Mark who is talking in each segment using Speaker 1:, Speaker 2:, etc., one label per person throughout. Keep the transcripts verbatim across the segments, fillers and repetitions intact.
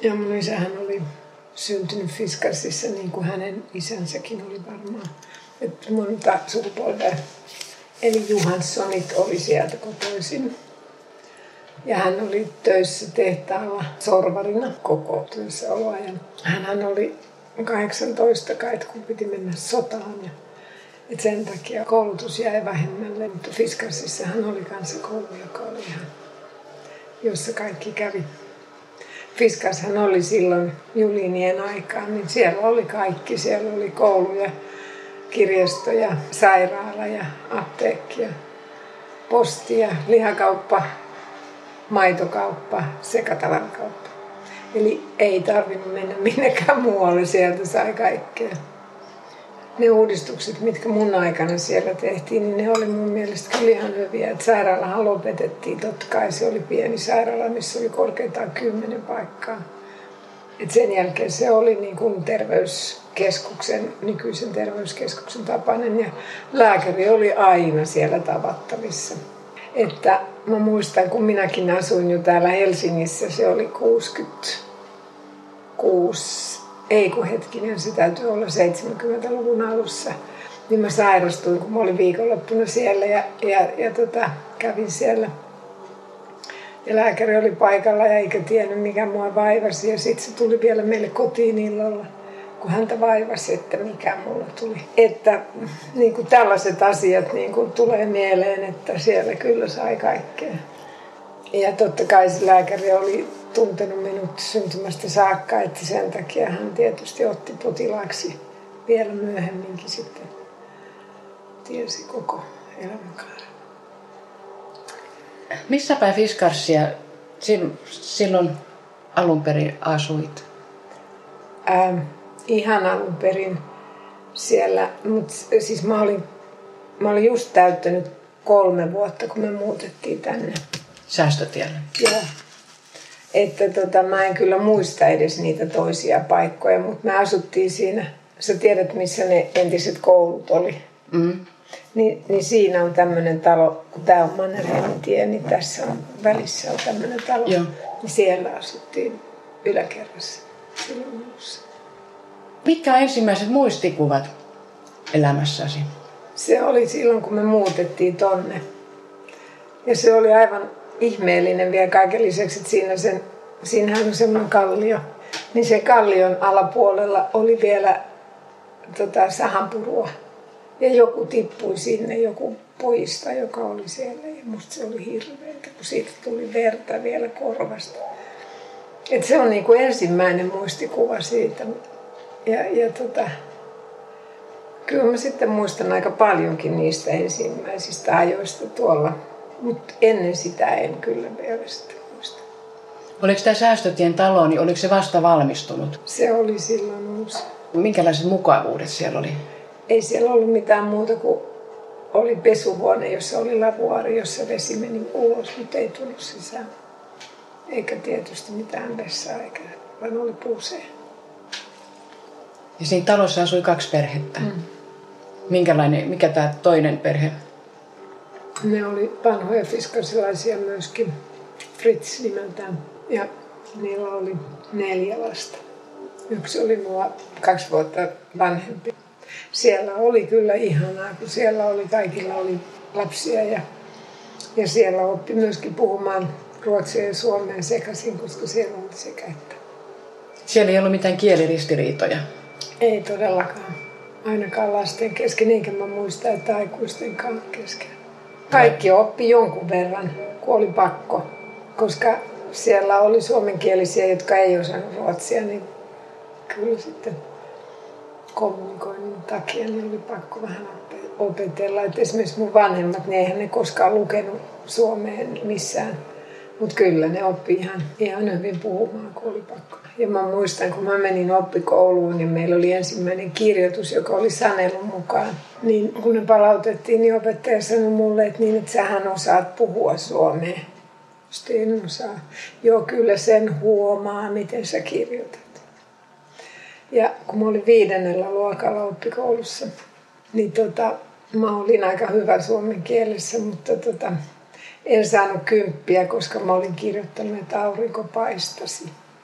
Speaker 1: Ja mun isähän oli syntynyt Fiskarsissa niin kuin hänen isänsäkin oli varmaan. Että monta sukupolvea. Eli Johanssonit oli sieltä kotoisin. Ja hän oli töissä tehtaalla sorvarina koko työssäoloajan. Hänhän oli kahdeksantoista kai, kun piti mennä sotaan. Ja et sen takia koulutus jäi vähemmälle. Mutta Fiskarsissa hän oli kansakoulu, joka oli ihan, jossa kaikki kävi. Fiskarshan oli silloin Julinien aikaan, niin siellä oli kaikki. Siellä oli kouluja, kirjastoja, sairaala ja apteekki ja posti ja lihakauppa, maitokauppa, sekatavarakauppa. Eli ei tarvinnut mennä minnekään muualle, sieltä sai kaikkea. Ne uudistukset, mitkä mun aikana siellä tehtiin, niin ne oli mun mielestä kyllä ihan hyviä. Et sairaalahan lopetettiin, totta kai se oli pieni sairaala, missä oli korkeintaan kymmenen paikkaa. Et sen jälkeen se oli niin kuin terveyskeskuksen, nykyisen terveyskeskuksen tapainen ja lääkäri oli aina siellä tavattavissa. Että mä muistan, kun minäkin asuin jo täällä Helsingissä, se oli kuusikymmentäkuusi, ei kun hetkinen, se täytyy olla seitsemänkymmentäluvun alussa. Niin mä sairastuin, kun mä olin viikonloppuna siellä ja, ja, ja tota, kävin siellä. Ja lääkäri oli paikalla ja eikä tiennyt mikä mua vaivasi. Ja sitten se tuli vielä meille kotiin illalla, kun häntä vaivasi, että mikä mulla tuli. Että niin kuin tällaiset asiat niin kuin tulee mieleen, että siellä kyllä sai kaikkea. Ja totta kai se lääkäri oli tuntenut minut syntymästä saakka, että sen takia hän tietysti otti potilaaksi vielä myöhemminkin sitten. Tiesi koko elämänkaaren.
Speaker 2: Missä päin Fiskarsia silloin alun perin asuit?
Speaker 1: Ähm, ihan alun perin siellä, mutta siis mä olin, mä olin just täyttänyt kolme vuotta, kun me muutettiin tänne.
Speaker 2: Säästötielle?
Speaker 1: Joo. Että tota, mä en kyllä muista edes niitä toisia paikkoja, mutta me asuttiin siinä, sä tiedät missä ne entiset koulut oli.
Speaker 2: Mm.
Speaker 1: Niin, niin siinä on tämmöinen talo, kun tää on Mannerheimin tie, niin tässä on, välissä on tämmöinen talo.
Speaker 2: Joo.
Speaker 1: Niin siellä asuttiin yläkerrassa silloin alussa.
Speaker 2: Mitkä on ensimmäiset muistikuvat elämässäsi?
Speaker 1: Se oli silloin, kun me muutettiin tonne. Ja se oli aivan ihmeellinen vielä kaiken lisäksi, että siinä sen, siinähän on semmoinen kallio. Niin se kallion alapuolella oli vielä tota, sahanpurua. Ja joku tippui sinne, joku poista, joka oli siellä. Ja musta se oli hirveätä, kun siitä tuli verta vielä korvasta. Et se on niinku ensimmäinen muistikuva siitä. Ja, ja tota, kyllä mä sitten muistan aika paljonkin niistä ensimmäisistä ajoista tuolla. Mutta ennen sitä en kyllä vielä sitten muista.
Speaker 2: Oliko tämä Säästötien talo, niin oliko se vasta valmistunut?
Speaker 1: Se oli silloin uusi.
Speaker 2: Minkälaiset mukavuudet siellä oli?
Speaker 1: Ei siellä ollut mitään muuta kuin oli pesuhuone, jossa oli lavuaari, jossa vesi meni ulos, mutta ei tullut sisään. Eikä tietysti mitään vessaa, eikä, vaan oli puuseen.
Speaker 2: Ja siinä talossa asui kaksi perhettä.
Speaker 1: Mm.
Speaker 2: Minkälainen, mikä tämä toinen perhe?
Speaker 1: Ne oli vanhoja fiskarsilaisia myöskin, Fritz nimeltään. Ja niillä oli neljä lasta. Yksi oli mua kaksi vuotta vanhempi. Siellä oli kyllä ihanaa, kun siellä oli, kaikilla oli lapsia ja, ja siellä oppi myöskin puhumaan ruotsia ja suomea sekaisin, koska siellä oli sekä että.
Speaker 2: Siellä ei ollut mitään kieliristiriitoja?
Speaker 1: Ei todellakaan. Ainakaan lasten kesken, enkä mä muista, että aikuistenkaan kesken. Kaikki oppi jonkun verran, kun oli pakko, koska siellä oli suomenkielisiä, jotka ei osannut ruotsia, niin kyllä sitten kommunikoinnin takia niin oli pakko vähän opetella. Et esimerkiksi mun vanhemmat, niin eihän ne koskaan lukenut suomeen missään. Mutta kyllä ne oppi ihan, ihan hyvin puhumaan, kun oli pakko. Ja mä muistan, kun mä menin oppikouluun, niin meillä oli ensimmäinen kirjoitus, joka oli sanelun mukaan. Niin kun ne palautettiin, niin opettaja sanoi mulle, että, niin, että sähän osaat puhua suomea. Sitten en osaa. Joo, kyllä sen huomaa, miten sä kirjoitat. Ja kun mä olin viidennellä luokalla oppikoulussa, niin tota, mä olin aika hyvä suomen kielessä, mutta tota, en saanut kymppiä, koska mä olin kirjoittanut, että aurinko paistasi.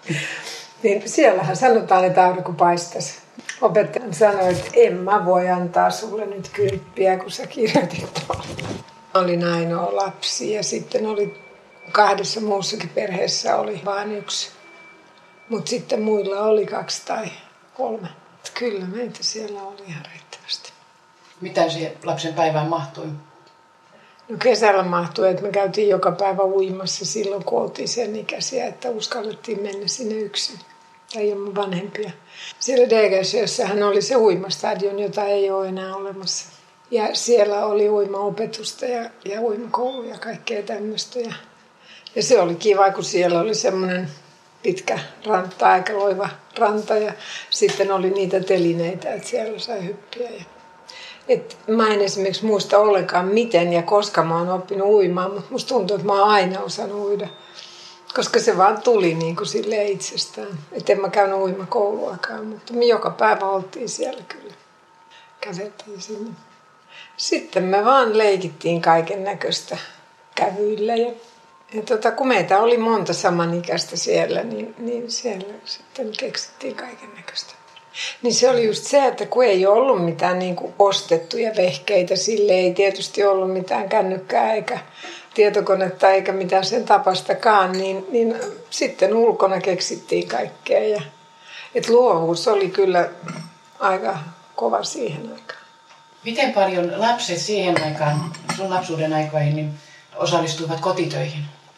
Speaker 1: Niin siellähän sanotaan, että aurinko paistaisi. Opettaja sanoi, että en mä voi antaa sulle nyt kymppiä, kun sä kirjoitit tuolla. Olin ainoa lapsi ja sitten oli kahdessa muussakin perheessä oli vain yksi. Mutta sitten muilla oli kaksi tai kolme. Kyllä meitä siellä oli ihan riittävästi.
Speaker 2: Mitä siihen lapsen päivään mahtui?
Speaker 1: No kesällä mahtui, että me käytiin joka päivä uimassa silloin, kun oltiin sen ikäisiä, että uskallettiin mennä sinne yksin. Tai ilman vanhempia. Siellä Degersiössähän oli se uimastadion, jota ei ole enää olemassa. Ja siellä oli uimaopetusta ja, ja uimakoulu ja kaikkea tämmöistä. Ja, ja se oli kiva, kun siellä oli semmoinen pitkä ranta, aika loiva ranta. Ja sitten oli niitä telineitä, että siellä sai hyppiä. Ja, et mä en esimerkiksi muista ollenkaan miten ja koska mä oon oppinut uimaan, mutta musta tuntuu, että mä oon aina osannut uida. Koska se vaan tuli niin kuin silleen itsestään. Että en mä käynyt uimakouluakaan, mutta me joka päivä oltiin siellä kyllä. Käveltiin sinne. Sitten me vaan leikittiin kaiken näköistä kävyillä. Ja, ja tota, kun meitä oli monta samanikäistä siellä, niin, niin siellä sitten keksittiin kaiken näköistä. Niin se oli just se, että kun ei ollut mitään niin kuin ostettuja vehkeitä, sille ei tietysti ollut mitään kännykkää eikä tietokonetta eikä mitään sen tapastakaan, niin, niin sitten ulkona keksittiin kaikkea. Ja, et luovuus oli kyllä aika kova siihen aikaan.
Speaker 2: Miten paljon lapset siihen aikaan, sun lapsuuden aikoihin, niin osallistuivat kotitöihin?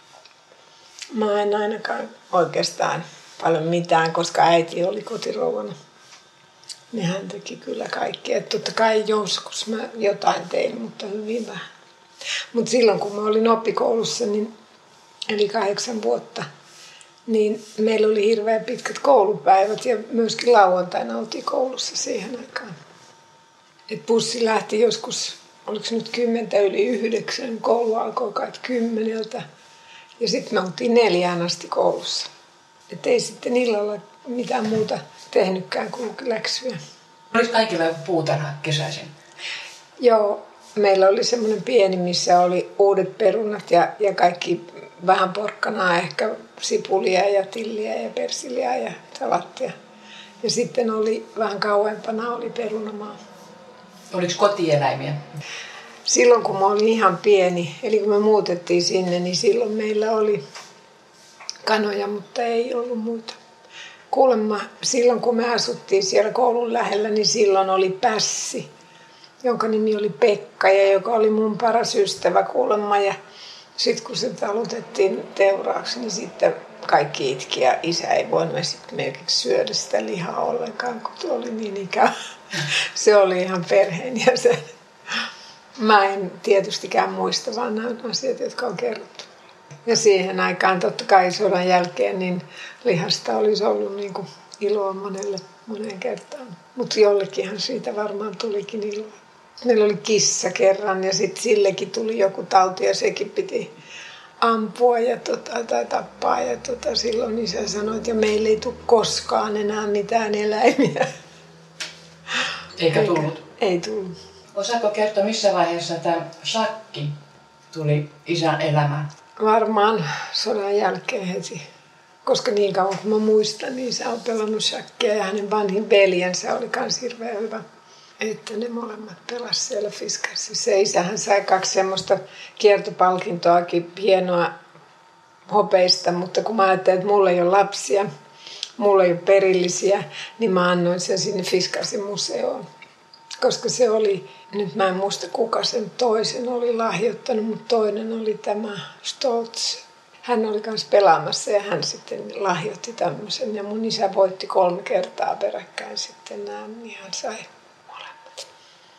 Speaker 1: Mä en ainakaan oikeastaan paljon mitään, koska äiti oli kotirouvana. Niin hän teki kyllä kaikkea. Totta kai joskus mä jotain tein, mutta hyvin vähän. Mutta silloin kun mä olin oppikoulussa, niin, eli kahdeksan vuotta, niin meillä oli hirveän pitkät koulupäivät ja myöskin lauantaina oltiin koulussa siihen aikaan. Et bussi lähti joskus, oliko nyt kymmentä yli yhdeksän, koulu alkoi kai kymmeneltä ja sitten me oltiin neljään asti koulussa. Et ei sitten illalla mitään muuta tehnytkään kuin läksyjä.
Speaker 2: Oliko kaikilla joku puutarha kesäisin?
Speaker 1: Joo, meillä oli semmoinen pieni, missä oli uudet perunat ja, ja kaikki vähän porkkanaa, ehkä sipulia ja tilliä ja persiliä ja salattia. Ja sitten oli vähän kauempana oli perunamaa.
Speaker 2: Oliko kotieläimiä?
Speaker 1: Silloin kun mä olin ihan pieni, eli kun me muutettiin sinne, niin silloin meillä oli kanoja, mutta ei ollut muita. Kuulemma silloin kun me asuttiin siellä koulun lähellä, niin silloin oli pässi, jonka nimi oli Pekka ja joka oli mun paras ystävä kuulemma. Ja sitten kun se talutettiin teuraaksi, niin sitten kaikki itki ja isä ei voinut esimerkiksi syödä sitä lihaa ollenkaan, kun tuo oli niin ikävä. Se oli ihan perheenjäsen. Mä en tietystikään muista, vaan nämä asiat, jotka on kerrottu. Ja siihen aikaan totta kai sodan jälkeen niin lihasta olisi ollut niin kuin iloa monelle moneen kertaan. Mutta jollekinhan siitä varmaan tulikin iloa. Meillä oli kissa kerran ja sitten sillekin tuli joku tauti ja sekin piti ampua ja tota, tai tappaa. Ja tota, silloin isä sanoi, että meillä ei tule koskaan enää mitään eläimiä.
Speaker 2: Eikä tullut?
Speaker 1: Ei tullut.
Speaker 2: Osaatko kertoa, missä vaiheessa tämä shakki tuli isän elämään?
Speaker 1: Varmaan sodan jälkeen heti. Koska niin kauan kuin mä muistan, niin isä on pelannut shakkia ja hänen vanhin veljensä oli kans hirveän hyvä. Että ne molemmat pelasivat siellä Fiskarsissa. Isähän sai kaksi semmoista kiertopalkintoakin, hienoa hopeista, mutta kun mä ajattelin, että mulla ei ole lapsia, mulla ei ole perillisiä, niin mä annoin sen sinne Fiskarsin museoon. Koska se oli, nyt mä en muista kuka sen toisen oli lahjoittanut, mutta toinen oli tämä Stoltz. Hän oli kanssa pelaamassa ja hän sitten lahjoitti tämmöisen. Ja mun isä voitti kolme kertaa peräkkäin sitten nämä, niin hän sai molemmat.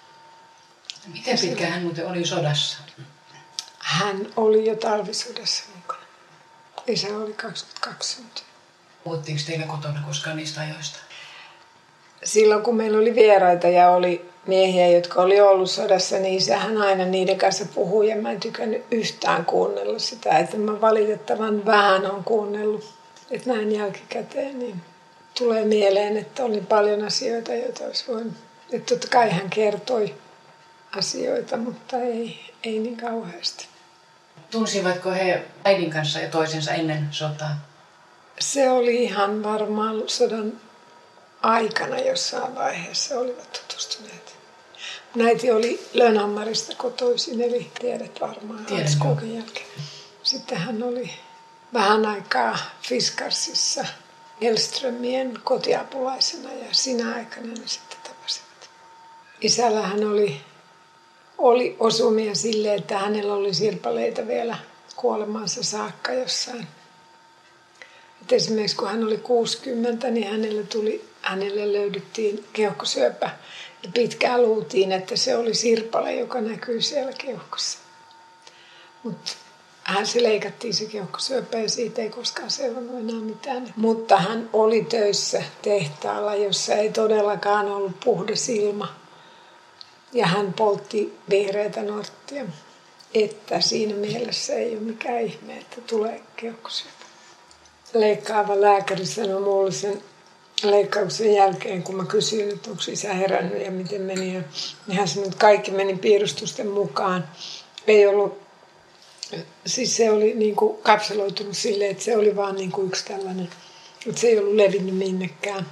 Speaker 2: Miten pitkään hän muuten oli sodassa?
Speaker 1: Hän oli jo talvisodassa mukana. Isä oli kaksikymmentäkaksi.
Speaker 2: Puhuttiinko teillä kotona koskaan niistä ajoista?
Speaker 1: Silloin kun meillä oli vieraita ja oli miehiä, jotka oli ollut sodassa, niin isähän aina niiden kanssa puhui ja mä en tykännyt yhtään kuunnella sitä. Että mä valitettavan vähän on kuunnellut. Että näin jälkikäteen niin tulee mieleen, että oli paljon asioita, joita olisi voinut. Että totta kai hän kertoi asioita, mutta ei, ei niin kauheasti.
Speaker 2: Tunsivatko he äidin kanssa ja toisensa ennen sotaa?
Speaker 1: Se oli ihan varmaan sodan aikana jossain vaiheessa olivat tutustuneet. Äiti oli Lönnhammarista kotoisin, eli tiedät varmaan Ansskogen jälkeen. Sitten hän oli vähän aikaa Fiskarsissa Hellströmien kotiapulaisena ja sinä aikana ne sitten tapasivat. Isällä hän oli, oli osumia sille, että hänellä oli sirpaleita vielä kuolemaansa saakka jossain. Et esimerkiksi kun hän oli kuusikymmentä, niin hänelle, tuli, hänelle löydettiin keuhkosyöpä. Ja pitkään luultiin, että se oli sirpale, joka näkyy siellä keuhkossa. Mutta hän se leikattiin se keuhkosyöpä ja siitä ei koskaan seurannut enää mitään. Mutta hän oli töissä tehtaalla, jossa ei todellakaan ollut puhdas ilma. Ja hän poltti vihreätä norttia. Että siinä mielessä ei ole mikään ihme, että tulee keuhkosyöpä. Leikkaava lääkäri sanoi mulle sen leikkauksen jälkeen, kun mä kysyin, että onko isä herännyt ja miten meni. Ja hän sanoi, että kaikki meni piirustuksen mukaan. Ei ollut, siis se oli niin kuin kapseloitunut silleen, että se oli vaan niin kuin yksi tällainen, että se ei ollut levinnyt minnekään.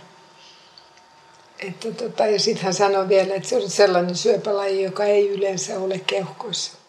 Speaker 1: Että tota, ja sitten hän sanoi vielä, että se on sellainen syöpälaji, joka ei yleensä ole keuhkoissa.